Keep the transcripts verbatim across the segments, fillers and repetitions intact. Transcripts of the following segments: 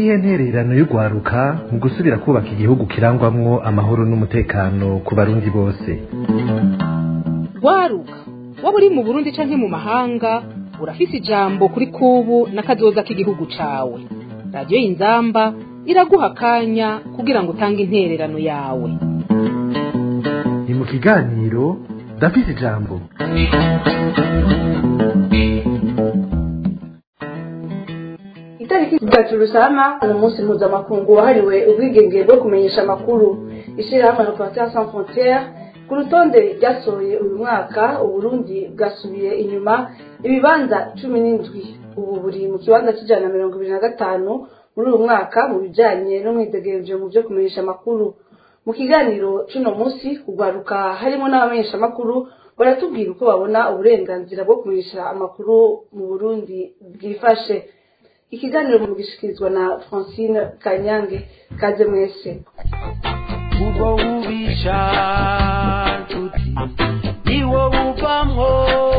niyihe ntererano y'ugwaruka mu gusubira kubaka igihugu kirangwamwo amahoro n'umutekano ku barundi bose? Gwaruka waba uri mu Burundi canke mu mahanga urafise ijambo kuri kubu n'akazoza k'igihugu cawe. Radio Inzamba iraguha akanya kugira ngo utange intererano yawe. Ni mu kiganiro ndafise ijambo. Itariki zitatu Rusama ni umunsi mpuzamakungu wahariwe ubwigenge bwo kumenyesha amakuru. Ishirahamwe Reporters sans frontières ku rutonde ryasohoye uyu mwaka Uburundi bwasubiye inyuma ibibanza cumi n'indwi. Ubu buri mu kibanza c'ijana na mirongo ibiri na gatanu muri uyu mwaka mu bijanye n'umwidegemvyo mu vyo kumenyesha amakuru. Mu kiganiro c'uno munsi kugwaruka harimo n'abamenyesha amakuru baratubwira uko babona uburenganzira bwo kumenyesha amakuru mu Burundi bwifashe. Ikiganiro mu gishikirizwa na Francine Kanyange. Kaze mwese. Ubwo ubisha tuti niwo buvamwo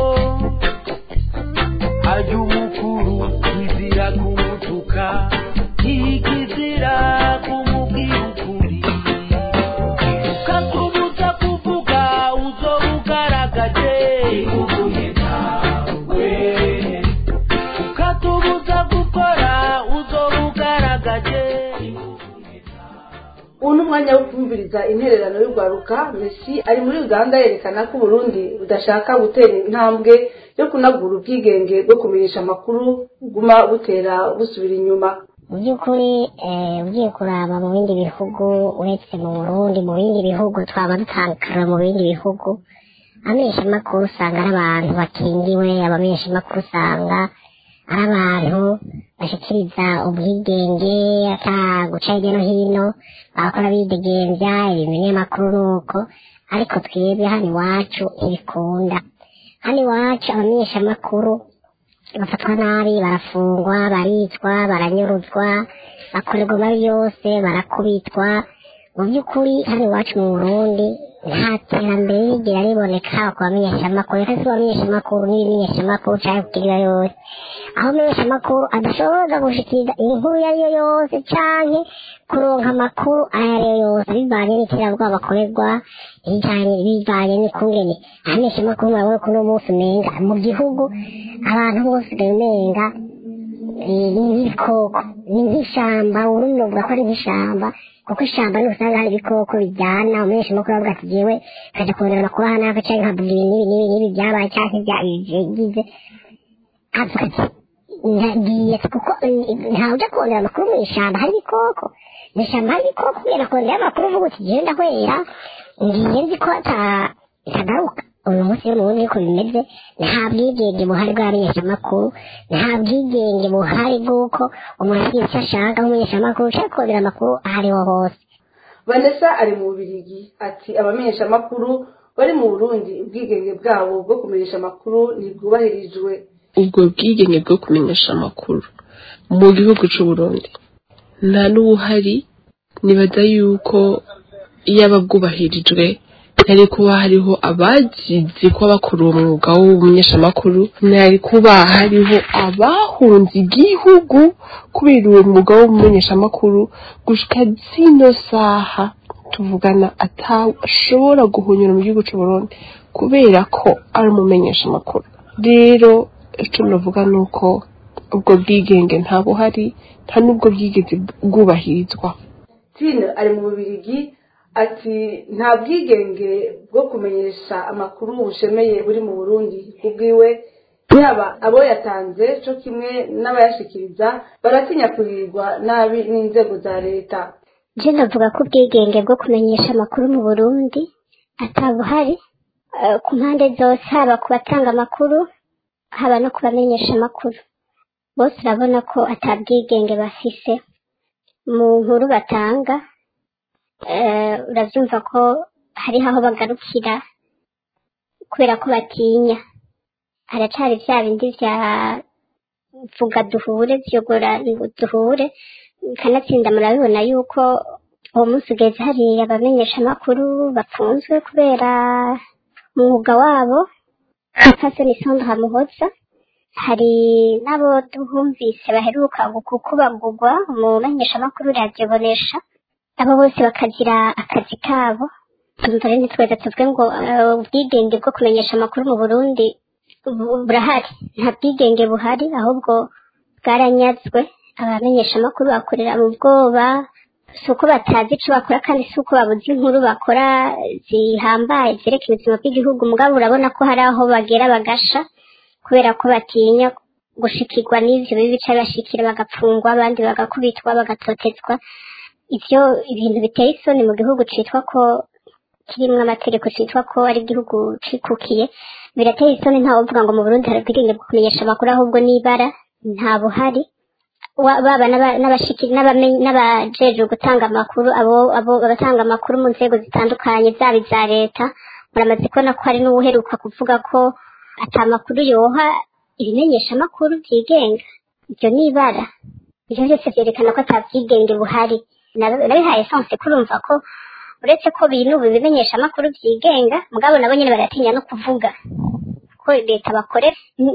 ajya umukuru izira kumutuka ikizira kumubwira ukuri ukatubuza kuvuga uzo ugaragaje uvuye nawe ukatubuza gukora uzo ugaragaje. Ubu ni umwanya wo kumviriza intererano y'urwaruka. Messi ari muri Uganda yerekana ko Burundi budashaka gutera intambwe yo kunagura ubwigenge bwo kumenyesha amakuru buguma butera busubira inyuma. Mu by'ukuri ugiye kuraba mu bindi bihugu uretse mu Burundi, mu bindi bihugu twaba dutandukana mu bindi bihugu, abamenyesha amakuru usanga ari abantu bakingiwe, abamenyesha amakuru usanga ari abantu bashikiriza ubwigenge ata guca hirya no hino, bakora bidegemvya ibinyamakuru nuko. Ariko twebwe hano iwacu ntibikunda. Hano iwacu abamenyesha amakuru bafatwa nabi, barafungwa, baricwa, baranyuruzwa, bakorerwa mabi yose, barakubitwa. Mu by'ukuri hano iwacu mu Burundi nta terambere rigira riboneka ku bamenyesha amakuru. Reka si abamenyesha amakuru n'ibimenyesha amakuru canke kukiriya yose, aho amenyesha amakuru adashobora gushikiriza inkuru iyo ari yo yose canke kuronka amakuru ayo ari yo yose bivanye n'iterabwoba bakorerwa, bivanye n'ukungene abamenyesha amakuru murabona ko uno munsi umenga mu gihugu abantu bose umenga ni nk'ibikoko, ni nk'ishamba. Urundi novuga ko ari nk'ishamba kuko ishamba ni usanga hari ibikoko bijyana. Umumenyesha amakuru avuga ati jewe kaja kurondera amakuru aha n'aka canke nkavuga ibi n'ibi n'ibi n'ibi vyabaye canke vyagize, avuga ati ndagiye kuko ntawuja kurondera amakuru mw'ishamba hari ibikoko. Mw'ishamba hari ibikoko kubera kurondera amakuru uvuga uti jewe ndahwera ngiye nzi ko atagaruka. Uyu munsi yo mu Burundi niko bimeze, nta bwigenge buhari bw'abamenyesha amakuru, nta bwigenge buhari bw'uko umuntu agira icyo ashaka nk'umumenyesha amakuru ushaka kurondera amakuru aho ariho hose. Vanessa ari mu Bubiligi ati abamenyesha amakuru bari mu Burundi ubwigenge bwabo bwo kumenyesha amakuru ntibwubahirijwe. Ubwo bwigenge bwo kumenyesha amakuru mu gihugu c'u Burundi nta n'ubuhari. Nibaza yuko iyo ababwubahirijwe ntari kuba hariho abagize ko bakora uwo mwuga w'ubumenyesha amakuru, ntari kuba hariho abahunze igihugu kubera uwo mwuga w'ubumenyesha amakuru gushika zino saha tuvugana atashobora guhunyura mu gihugu c'u Burundi kubera ko ari umumenyesha amakuru. Rero ico novuga nuko ubwo bwigenge nta buhari, nta n'ubwo bwigeze bwubahirizwa. Tine ari mu Bubiligi ati nta bwigenge bwo kumenyesha amakuru bushemeye buri mu Burundi. Kubwiwe yaba abo yatanze co kimwe n'abayashikiriza baratinya kurirwa nabi n'inzego za leta. Je ndavuga ko ubwigenge bwo kumenyesha amakuru mu Burundi atabuhari ku mpande zose, haba ku batanga amakuru haba no kubamenyesha amakuru. Bose urabona ko atabwigenge bafise mu nkuru batanga. Uravyumva ko hariho aho bagarukira kubera ko batinya. Haracari vya bindi vya vuga duhure, vyogora duhure, kanatsinda murabibona yuko uwo munsi ugeze hari abamenyesha amakuru bafunzwe kubera umwuga wabo. Hassan Sandra Muhoza hari n'abo duhumvise baheruka gukubagurwa mu menyeshamakuru radiyo bonesha, abo bose bakagira akazi kabo. Tumutare ntitweza tuvuge ngo ubwigenge bwo kumenyesha amakuru mu Burundi burahari. Nta bwigenge buhari, ahubwo bwaranyazwe. Abamenyesha amakuru bakorera mu bwoba, si uko batazi ico bakora kandi si uko babuze inkuru bakora zihambaye zereka ubuzima bw'igihugu, mugabo urabona ko hari aho bagera bagasha kubera ko batinya gushikirwa n'ivyo bibi bica bashikira bagapfungwa, abandi bagakubitwa bagatotezwa. Ivyo ibintu biteye isoni mu gihugu citwa ko kirimwo amategeko, citwa ko ari igihugu cikukiye. Birateye isoni, ntawovuga ngo mu Burundi hari ubwigenge bwo kumenyesha amakuru, ahubwo n'ibara nta buhari. Baba n'abashikiri n'abajejwe gutanga amakuru, abo abo batanga amakuru mu nzego zitandukanye zaba iza leta, muramaze kubona ko hari n'ubuheruka kuvuga ko ata makuru yoha ibimenyesha amakuru byigenga. Ibyo n'ibara, ibyo byose byerekana ko ata bwigenge buhari. Nabihaye sanse kurumva ko uretse ko binuba ibimenyesha amakuru byigenga, mugabo nabo nyene baratinya no kuvuga ko leta bakorera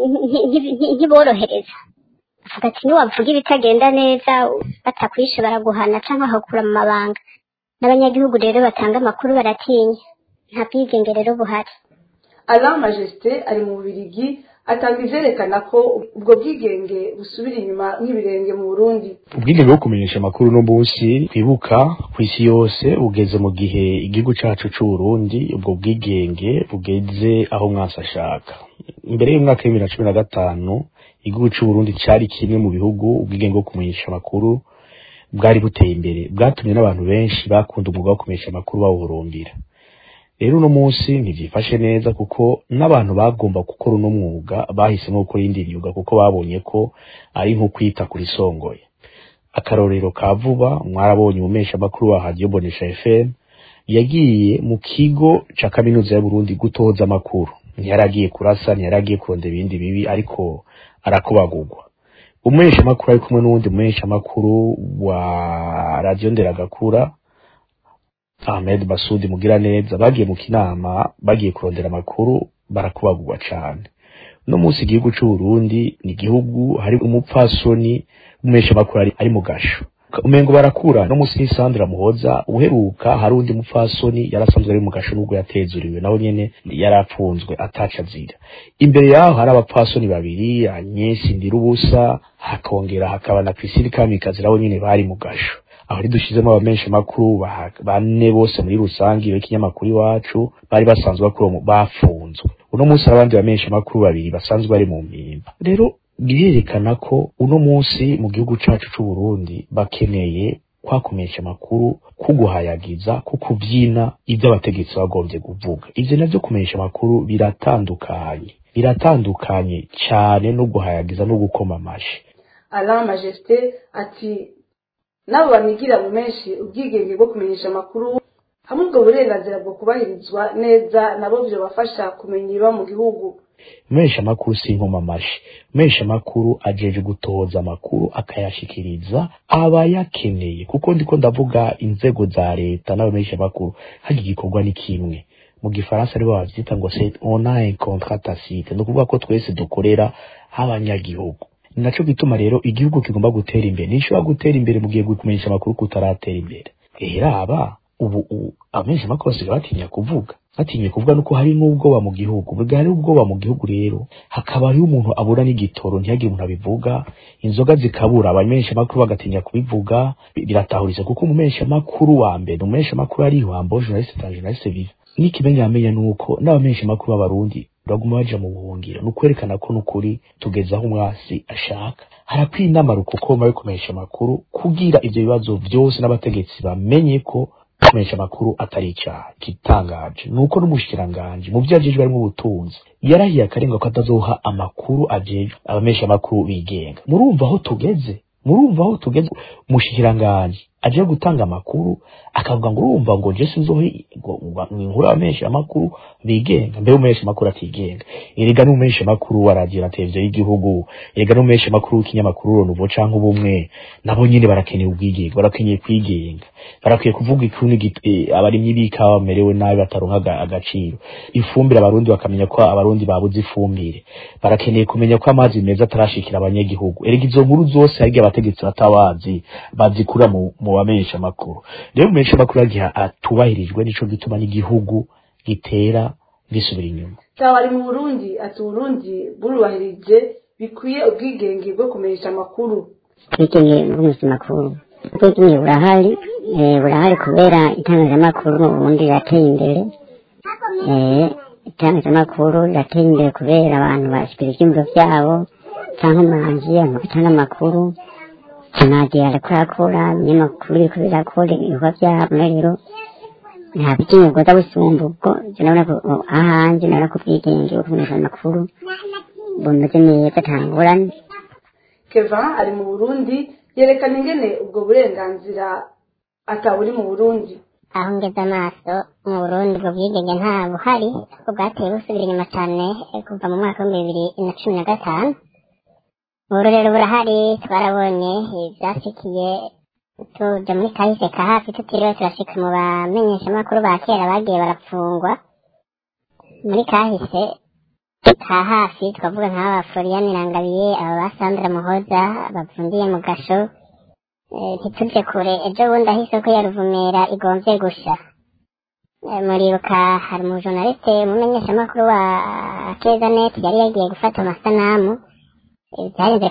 ntiborohereza. Avuga ati niwavuga ibitagenda neza batakwishe baraguhana cyangwa bakura mu mabanga. N'abanyagihugu rero batanga amakuru baratinya, nta bwigenge rero buhari. Alain Majesté ari mu Bubiligi atanga ivyerekana ko ubwo bwigenge busubira inyuma nk'ibirenge mu Burundi. Ubwigenge bwo kumenyesha amakuru no munsi kwibuka ku isi yose ugeze mu gihe igihugu cacu c'u Burundi ubwo bwigenge bugeze aho mwasa ashaka. Imbere y'umwaka wa bibiri na cumi na gatanu igihugu c'u Burundi cari kimwe mu bihugu ubwigenge bwo kumenyesha amakuru bwari buteye imbere, bwatumye n'abantu benshi bakunda umwuga wo kumenyesha amakuru bawuhurumbira. Rero uno munsi ntivyifashe neza kuko n'abantu bagomba gukora uno mwuga bahisemo gukora indi myuga kuko babonye ko ari nko kwita kuri songoye. Akarorero ka vuba mwarabonye umesha amakuru wa Radio Bonesha F M yagiye mu kigo ca kaminuza ya Burundi gutoza amakuru. Ntiyaragiye kurasa, ntiyaragiye kurondera ibindi bibi, ariko arakubagurwa. Umesha amakuru ari kumwe n'uwundi umesha amakuru wa Radio Nderagakura Ahmed Basudi mugira neza bagiye mu kinama, bagiye kurondera amakuru, barakubagurwa cyane. No munsi igihugu c'u Burundi ni igihugu hari umupfasoni umesha amakuru ari, ari mu gasho. Umengo barakura no munsi Sandra Muhoza uheruka hari undi mupfasoni yarasanzwe ari mu gasho nubwo yatezuriwe naho nyene yarapfunzwe ataca zira. Imbere yaho hari abapfasoni babiri, Agnes Ndirubusa hakongera hakaba na Priscilla Kamikazi naho nyene bari mu gasho. Aho ridushizemo abamenyesha makuru bane bose muri rusangi w'ikinyamakuru iwacu bari basanzwe bakuru bafunzwe. Uno munsi abandi bamenyesha makuru babiri basanzwe bari mu mpimba. Rero birerekana ko uno munsi mu gihugu cacu c'u Burundi bakeneye kwakumenyesha makuru kuguhayagiza kukuvyina ivyo abategetsi bagombye kuvuga. Ivyo navyo kumenyesha makuru biratandukanye biratandukanye cyane no guhayagiza no gukoma amashi. Alain Majesté ati nabo banigira mu menshi ubwigenge bwo kumenyesha amakuru hamwe ubwo burenganzira bwo kubahirizwa neza nabo byo bafasha kumenya iba mu gihugu. Mesha makuru si nkoma mashi. Mesha makuru ajeje gutoza amakuru akayashikiriza abayakeneye, kuko ndiko ndavuga inzego za leta nawe mesha makuru haje gikorwa ni kimwe. Mu gifaransa aribo bavyita ngo c'est on a un contrat tacite, no kuvuga ko twese dukorera abanyagihugu. Naco gituma rero igihugu kigomba gutera imbere. Nishobora gutera imbere mu gihe gukumenyesha amakuru kutaratera imbere. Ehera aba ubu amenyesha amakuru asigaye batinya kuvuga. Batinya kuvuga nuko hari n'ubwoba mu gihugu. Bugari ubwoba mu gihugu rero hakaba ari umuntu abura n'igitoro ntiyagire umuntu abivuga, inzoga zikabura abamenyesha amakuru bagatinya kubivuga. Biratahuriza kuko umumenyesha amakuru wa mbere umumenyesha amakuru ari wambo journaliste ta journaliste vive. Nikimenya amenya nuko n'abamenyesha amakuru b'abarundi baguma baja mu buhungiro, nukwerekana ko nukuri tugezaho umwasi ashaka. Harakwiye inamaruko ko muri kumenyesha amakuru kugira ivyo bibazo byose n'abategetsi bamenye ko kumenyesha amakuru atari icyaha. Kitangaje nuko n'umushikiranganje mu vyajejwe ari mu butunzi yarahiye akarenga ko atazoha amakuru ajejwe abamenyesha amakuru bigenga. Murumva aho tugeze, murumva aho tugeze. Umushikiranganje aje gutanga amakuru akavuga ngo urumva ngo je sinzohe inkuru abamenyesha amakuru bigenga mbere umumenyesha amakuru atigenga erega n'umumenyesha amakuru wa radio na televiziyo y'igihugu erega n'umumenyesha amakuru w'ikinyamakuru Ronuvo canke ubumwe nabo nyine barakeneye ubwigenge barakeneye kwigenga barakwiye kuvuga ikuni abarimyi bikawa bamerewe nabi bataronka agaciro ifumbire abarundi bakamenya ko abarundi babuze ifumbire barakeneye kumenya ko amazi meza atarashikira abanyagihugu erega izo nkuru zose harya abategetsi batabazi bazikura mu bamenyesha amakuru rero umumenyesha amakuru agiha atubahirijwe nico gituma n'igihugu gitera gisubira inyuma Tawari mu Burundi ati Burundi burubahirije bikwiye ubwigenge bwo kumenyesha amakuru ubwigenge bwo kumenyesha amakuru ubwigenge burahari burahari kubera itangazamakuru mu Burundi yateye imbere itangazamakuru yateye imbere kubera abantu bashikira ivyumviro vyabo canke umuhanzi amakuru amakuru ntagiye arakora ibinyamakuru biriko birakora ibikorwa vyabo rero nta bikingo goza busumba ubwo je nabona ko ahanje nabona ko ubwigenge bwo kumenyesha amakuru bumeze neza ntangorane. Kevin ari mu Burundi yerekana ingene ubwo burenganzira ataburi mu Burundi. Aho ngeze amaso mu Burundi ubwo bwigenge nta buhari ubwo bwateye busubira inyuma cane kuva mu mwaka w'ibihumbi bibiri na cumi na gatanu. Ubu rero burahari twarabonye ivyashikiye tuja muri kahise ka hafi tutiriwe turashika mu bamenyesha amakuru ba kera bagiye barapfungwa muri kahise ka hafi twavuga nk'aba Florian Irangabiye aba ba Sandra Muhoza bapfundiye mu gasho ntituje kure ejo bundi aho isoko ya Ruvumera igomvye gusha muribuka hari umujournaliste umumenyesha amakuru wa Kezanet yari yagiye gufata amasanamu byarinze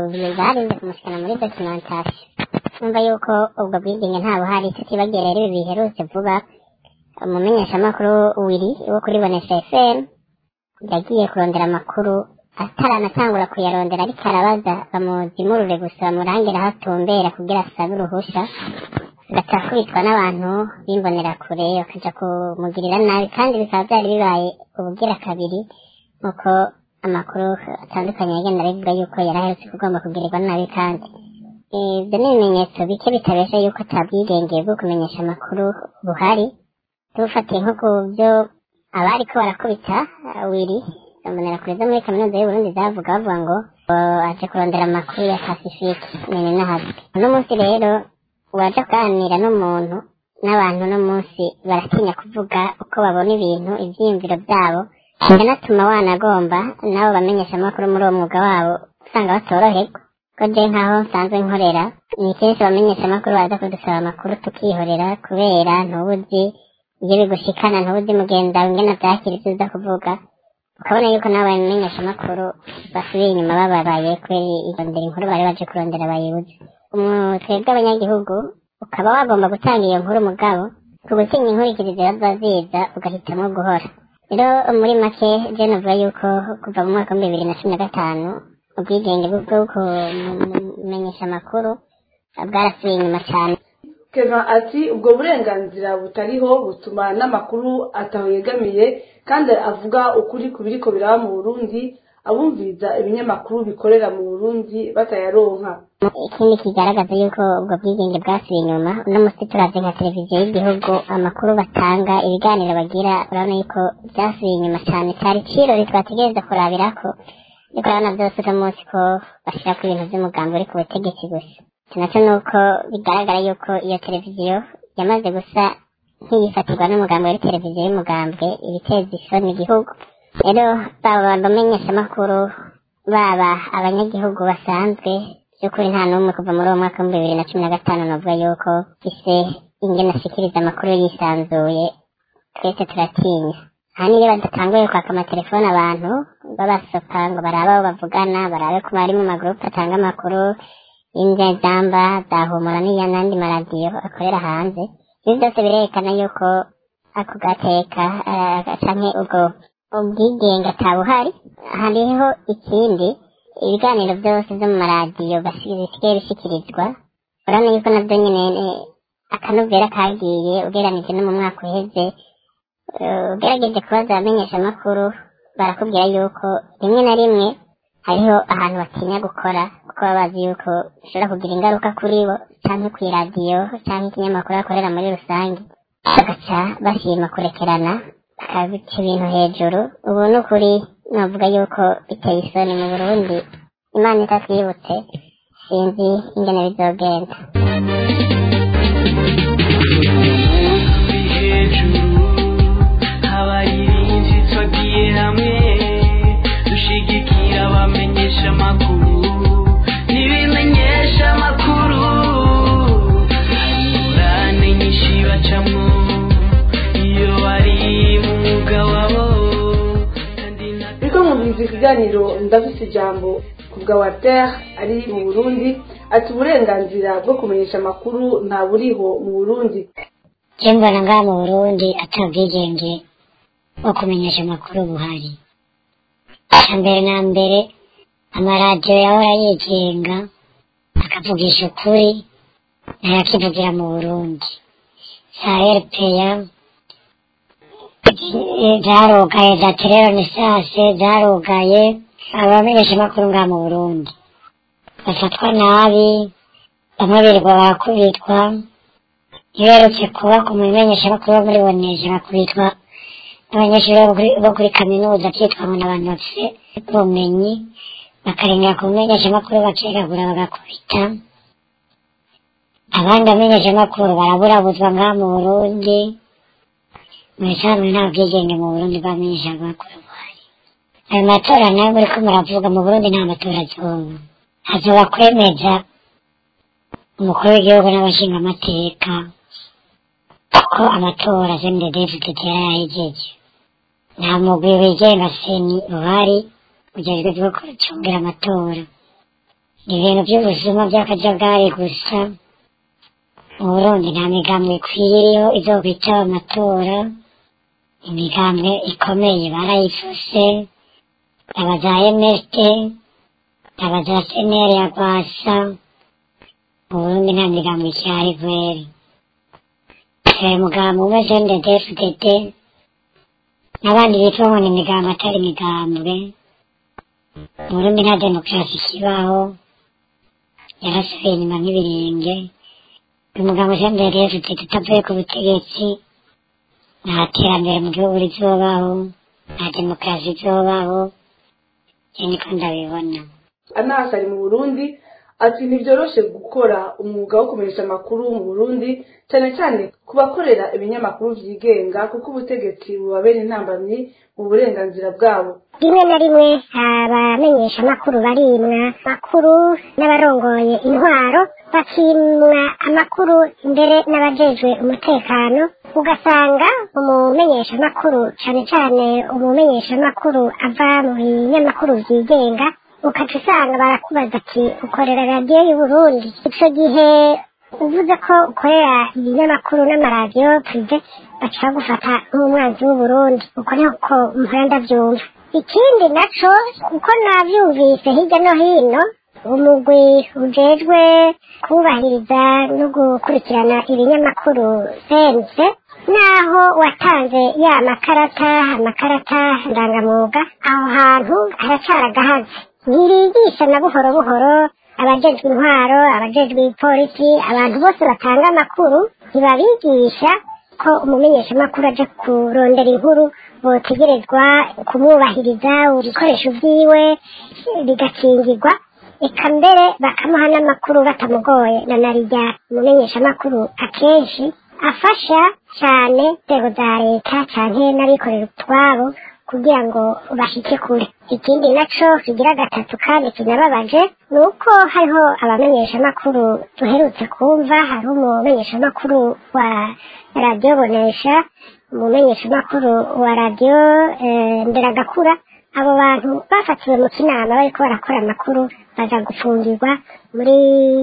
kumushikana muri documentation numva yuko ubwo bwigenge nta buhari tutibagera rero ibi biherutse vuba umumenyesha amakuru wiri wo kuri Bonesha F M yagiye kurondera amakuru ataranatangura kuyarondera ariko arabaza bamuzimurure gusa bamurangira aho atumbera kugira asabe uruhusha agacakubitwa n'abantu bimbonera kure bakaja kumugirira nabi kandi bikaba byari bibaye ubugira kabiri nk'uko amakuru atandukanye yagenda abivuga yuko yaraherutse kugomba kugirirwa nabi kandi ibyo ni ibimenyetso bike bitabesha yuko atabwigenge bwo kumenyesha amakuru buhari tubufatiye nko ku byo abariko barakubita wiri bambonera kure zo muri kaminuza y'Uburundi zavuga bavuga ngo aje kurondera amakuru ya Pacifique nene nahazi uno munsi rero waje kuganira n'umuntu n'abantu uno munsi baratinya kuvuga uko babona ibintu ivyiyumviro vyabo bikanatuma wanagomba nabo bamenyesha amakuru muri uwo mwuga wabo usanga batoroherwa ko je nkaho nsanzwe nkorera ni kenshi bamenyesha amakuru baza kudusaba amakuru tukihorera kubera ntubuzi iyo bigushikana ntubuzi mugenda ingene vyakira ivyo uza kuvuga ukabona yuko nabo bamenyesha amakuru basubiye inyuma bababaye kubera irondera inkuru bari baje kurondera bayibuze twebwe abanyagihugu ukaba wagomba gutanga iyo nkuru mugabo kugutinya inkurikirizo yaza ziza ugahitamwo guhora rero muri make je navuga yuko kuva mu mwaka w'ibihumbi bibiri na cumi na gatanu ubwigenge bwo kumenyesha amakuru bwarasubiye inyuma cyane. Kevin ati ubwo burenganzira butariho butuma n'amakuru ataho yegamiye kandi avuga ukuri ku biriko biraba mu Burundi abumviza ibinyamakuru bikorera mu Burundi batayaronka. Ikindi kigaragaza yuko ubwo bwigenge bwasubiye inyuma uno musi turavye nka televiziyo y'igihugu amakuru batanga ibiganiro bagira urabona yuko byasubiye inyuma cyane cyari kirori twategereza kurabirako ariko urabona byose uno munsi ko bashirako ibintu vy'umugambi uri ku butegetsi gusa nacyo nuko bigaragara yuko iyo televiziyo yamaze gusa nkiyifatirwa n'umugambi wari televiziyo y'umugambwe ibiteza isoni igihugu rero baba bamenyesha amakuru baba abanyagihugu basanzwe by'ukuri nta n'umwe kuva muri uwo mwaka w'ibihumbi bibiri na cumi na gatanu navuga yuko ise ingene ashikiriza amakuru yisanzuye twese turatinya aha niyo badatanguye kwaka amatelefone abantu babasopa ngo barabe abo bavugana barabe ko bari mu magurupe atanga amakuru y'inzamba zahumura n'iyandi maradiyo akorera hanze ibi byose birerekana yuko ako gateka canke ubwo ubwigenge atabuhari hariho ikindi ibiganiro byose vyo mu maradiyo bisigaye bishikirizwa urabona yuko navyo nyene akanovera kagiye ugeranije no mu mwaka uheze ugerageje kubaza abamenyesha amakuru barakubwira yuko rimwe na rimwe hariho ahantu batinya gukora kuko baba bazi yuko bishobora kugira ingaruka kuri bo canke kw'iradiyo canke ikinyamakuru bakorera muri rusange, bagaca bashima kurekerana bakabica ibintu hejuru. Ubu ni ukuri navuga yuko biteye isoni mu Burundi, Imana itatwibutse sinzi ingene bizogenda. hejuru abayirinzi twagiye hamwe dushigikira abamenyesha amakuru n'ibimenyesha amakuru, ingorane nyinshi bacamwo iyo bari mu mwuga wabo. Biriko mwumvise ikiganiro ndafise ijambo ku bwa Walter ari mu Burundi, ati uburenganzira bwo kumenyesha amakuru nta buriho mu Burundi. Je mbona ngaha mu Burundi ata bwigenge bwo kumenyesha amakuru buhari. Mbere na mbere amaradiyo yahora yigenga akavugisha ukuri nayo akivugira mu Burundi. Za R P A zarugaye, za Telerenaissance zarugaye, abamenyesha amakuru ngaha mu Burundi bafatwa nabi, bamwe birirwa barakubitwa. Iyo uherutse kuba ku mumenyesha amakuru bo muri Bonesha bakubitwa n'abanyeshuri bo kuri kaminuza byitwa ngo n'abantu bafise ubumenyi, bakarengera ku mumenyesha amakuru bakegagura bagakubita. Abandi bamenyesha amakuru baraburabuzwa ngaha mu Burundi. Mu bisanzwe nta bwigenge mu Burundi bw'abamenyesha amakuru buhari. Ayo matora nayo muriko muravuga mu Burundi nta matora azoba. Hazoba kwemeza umukuru w'igihugu n'abashinga amateka kuko amatora C N D D F D D yarayejeje. Nta mugwi wigenga seni uhari ujejwe bwo gucungira amatora. Ni ibintu by'ubuzima by'akajagari gusa. Mu Burundi nta migambwe ikwiriyeho izokwitaba amatora. Imigambwe ikomeye barayifuse, aba za M S D, aba za C N L ya Rwasa. Mu Burundi nta migambwe icyari kweri. Mugambwe umwe C N D D F D D n'abandi bitwa ngo ni imigambwe atari imigambwe. Mu Burundi nta demokarasi ikibaho, yarasubiye inyuma nk'ibirenge. Umugambwe C N D D F D D utavuye ku butegetsi nta terambere mu gihugu rizobaho, nta demokarasi izobaho. Je niko ndabibona. Anas ari mu Burundi, ati ntibyoroshe gukora umwuga wo kumenyesha amakuru mu Burundi, cyane cyane ku bakorera ibinyamakuru vyigenga kuko ubutegetsi bubabera intambamyi mu burenganzira bwabo. Rimwe na rimwe abamenyesha amakuru barimwa makuru n'abarongoye intwaro, bakimwa amakuru imbere n'abajejwe umutekano. Ugasanga umumenyesha amakuru cyane cyane umumenyesha amakuru ava mu binyamakuru vyigenga, ukaca usanga barakubaza ati ukorera radiyo y'Uburundi. Ico gihe uvuze ko ukorera ibinyamakuru n'amaradiyo prive baca bagufata nk'umwanzi w'Uburundi. Uko niko mpora ndavyumva. Ikindi naco uko navyumvise hirya no hino, umugwi ujejwe kubahiriza no gukurikirana ibinyamakuru sense, naho watanze ya makarata amakarata ndangamuga, aho hantu haracaragahaze. Ntirigisha na buhoro buhoro abajejwe intwaro, abajejwe polisi, abantu bose batanga amakuru ntibabigisha ko umumenyesha amakuru aje kurondera inkuru botegerezwa kumwubahiriza ibikoresho vyiwe bigakingirwa, eka mbere bakamuha n'amakuru batamugoye. Na narirya umumenyesha amakuru akenshi afasha cyane inzego za leta canke n'abikorera utwabo kugira ngo bashike kure. Ikindi naco kigira gatatu kandi kinababaje, nuko hariho abamenyesha amakuru duherutse kumva, hari umumenyesha amakuru wa radiyo Bonesha, umumenyesha amakuru wa radiyo Nderagakura. Abo bantu bafatiwe mu kinama bariko barakora amakuru baza gufungirwa muri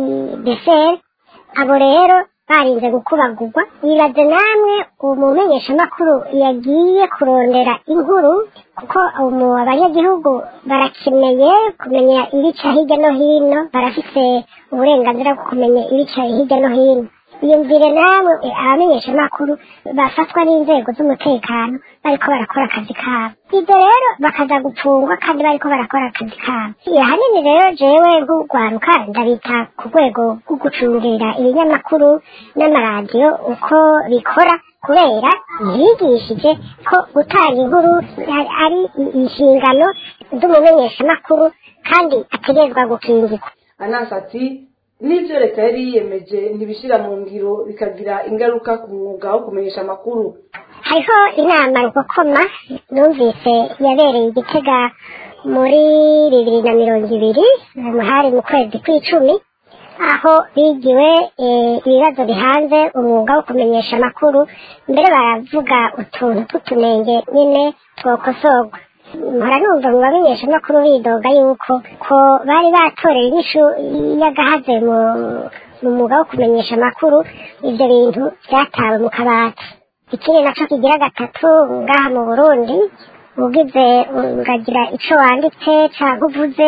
D C R. Abo rero barinze gukubagurwa. Wibaze namwe umumenyesha amakuru yagiye kurondera inkuru, kuko abanyagihugu barakeneye kumenya ibica hirya no hino, barafise uburenganzira bwo kumenya ibica hirya no hino. iyumvire namwe abamenyeshamakuru bafatwa n'inzego z'umutekano bariko barakora akazi kabo ibyo rero bakaza gupfungwa kandi bariko barakora akazi kabo ahanini rero jewe nk'urwaruka ndabita ku rwego rwo gucungira ibinyamakuru n'amaradiyo uko bikora kubera yigishije ko gutanga inkuru ari inshingano z'umumenyeshamakuru kandi ategerezwa gukingirwa. Anansi ati n'ibyo leta yari yiyemeje ntibishyira mu ngiro bikagira ingaruka ku mwuga wo kumenyesha amakuru. Hariho inama rukokoma numvise yabereye Igitega muri bibiri na mirongo ibiri hari mu kwezi kw'icumi aho bigiwe ibibazo bihanze umwuga wo kumenyesha amakuru mbere baravuga utuntu tw'utunenge nyine twokosorwa. Mpora numva mu bamenyesha amakuru bidoga yuko ko bari batoreye inyishu y'agahaze mu mwuga wo kumenyesha amakuru ibyo bintu byatawe mu kabati. Ikindi naco kigira gatatu ngaha mu Burundi ugize uragira ico wanditse canke uvuze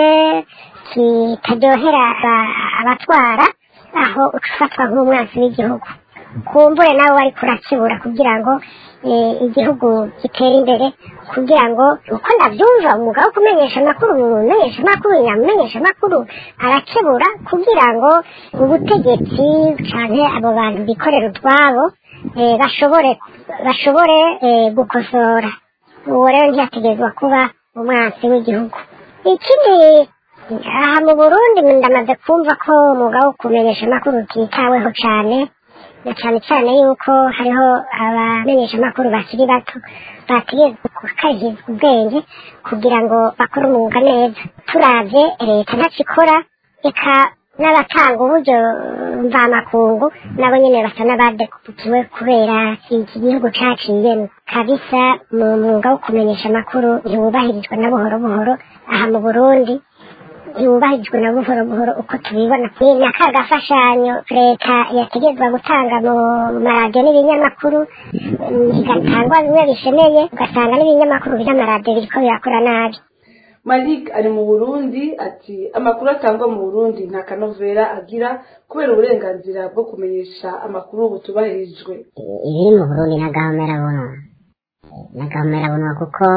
kitaryohera abatwara aho ufatwa nk'umwansi w'igihugu. Kumbure nawe wari kurakibura kugira ngo igihugu gitere imbere kugira ngo uko ndabyumva umwuga wo kumenyesha amakuru umumenyesha amakuru nyamumenyesha amakuru arakebura kugira ngo ubutegetsi canke abo bantu bikorera utwabo bashobore bashobore gukosora. Uwo rero ntiyategerezwa kuba umwansi w'igihugu. Ikindi aha mu Burundi ndamaze kumva ko umwuga wo kumenyesha amakuru utitaweho cane na cyane cyane yuko hariho abamenyesha amakuru bakiri bato bategerezwa gukarihizwa ubwenge kugira ngo bakore umwuga neza. Turavye leta ntacikora eka n'abatanga uburyo mvamakungu nabo nyene basa n'abadekukiwe kubera iki gihugu caciyemo kabisa. Mu mwuga wo kumenyesha amakuru ntiwubahirijwe na buhoro buhoro aha mu Burundi yubahirijwe na buhoro buhoro uko tubibona. Ni n'aka gafashanyo leta yategetswe gutanga mu maradiyo n'ibinyamakuru igatangwa bimwe bishemeye ugasanga n'ibinyamakuru by'amaradiyo biriko birakora nabi. Malik ari mu Burundi ati amakuru atangwa mu Burundi nta kanovera agira kubera uburenganzira bwo kumenyesha amakuru butubahirijwe. Ibiri mu Burundi nagahomera bunwa nagahomera bunwa kuko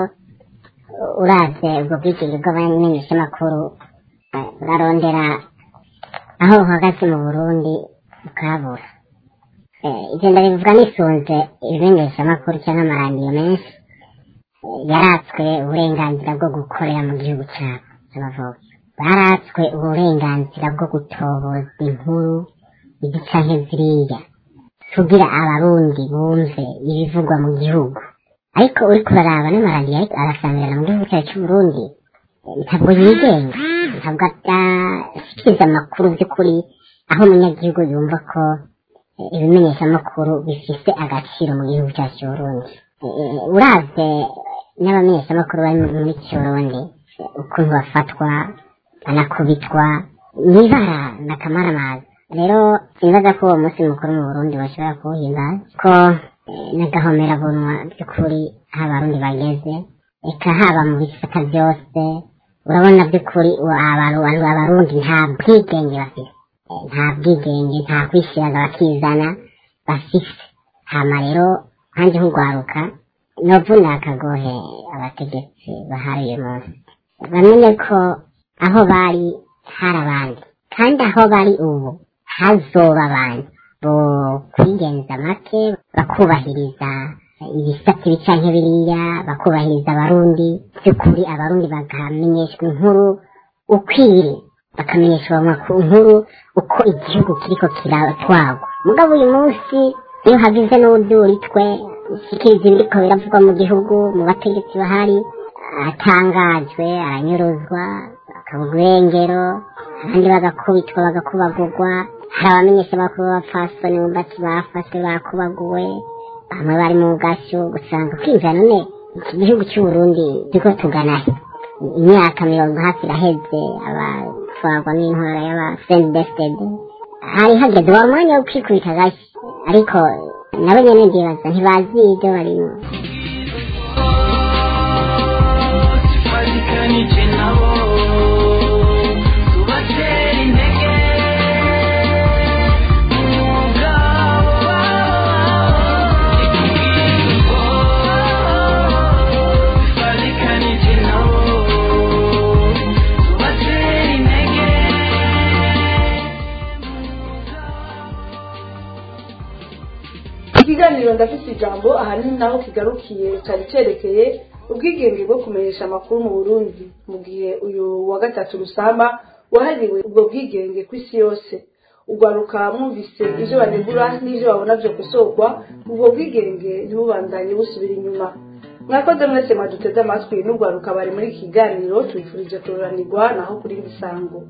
uravye ubwo bwigenge bw'abamenyesha amakuru barondera aho uhagaze mu Burundi ukabura. Ivyo ndabivuga nisunze ibimenyesha amakuru cyangwa amaradiyo menshi yaratswe uburenganzira bwo gukorera mu gihugu cyabo cy'abavuga. Baratswe uburenganzira bwo gutoboza inkuru izi canke ziriya kugira abarundi bumve ibivugwa mu gihugu. Ariko uriko uraraba n'amaradiyo ariko arasamirana mu gihugu cyacu c'Uburundi ntabwo yigenga, ntabwo ashikiriza amakuru by'ukuri aho umunyagihugu yumva ko ibimenyesha amakuru bifise agaciro mu gihugu cyacu c'Uburundi. Uravye n'abamenyesha amakuru bari muri Burundi ukuntu bafatwa banakubitwa n'ibara n'akamaramaza. Rero nibaza ko uwo munsi mukuru mu Burundi bashobora kuwuhimbaza ko n'agahomera bunwa by'ukuri aho abarundi bageze eka haba mu bisata byose. Urabona by'ukuri abantu abarundi nta bwigenge bafise, nta bwigenge nta kwishyiraga bakizana bafise. Hama rero hanjye nk'urwaruka novuna akagohe abategetsi bahari uyu munsi bamenye ko aho bari hari abandi kandi aho bari ubu hazoba abandi bo kwigenza make bakubahiriza ibisate bicanke biriya bakubahiriza abarundi by'ukuri abarundi bakamenyeshwa inkuru ukwiri bakamenyeshwa inkuru uko igihugu kiriko kiratwagwa. Mugabo uyu munsi iyo hagize n'uduritwe ikiriza ibiriko biravugwa mu gihugu mu bategetsi bahari atangajwe aranyuruzwa akabuga irengero abandi bagakubitwa bagakubagurwa. Hari abamenyesha bakuru b'abapfasoni bumvati bafashwe bakubaguwe bamwe bari mu gasho gusanga kwinjira none iki gihugu cy'Uburundi turiko tugana imyaka mirongo hafi iraheze abatwarwa n'intwara y'abasendesitede hari hageze wa mwanya wo kwikubita gashi ariko nabo nyene ndibaza ntibazi ibyo barimo. Tubatera intege umwuga ikiganiro ndafite ijambo ahanini naho kigarukiye cyari cyerekeye ubwigenge bwo kumenyesha amakuru mu Burundi mu gihe uyu wa gatatu Rusama wahariwe ubwo bwigenge ku isi yose. Ugwaruka mwumvise ivyo banegura n'ivyo babona byo gusorwa ubwo bwigenge ntibubandanye busubira inyuma. Mwakoze mwese mwaduteze amatwi n'ugwaruka bari muri kiganiro twifurije kururanirwa naho kuri Gisango.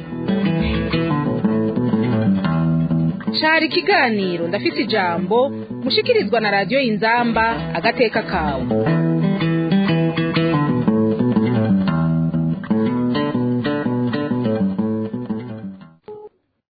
Shari kiganiro ndafite ijambo mushikirizwa na radio Inzamba agateka kawe.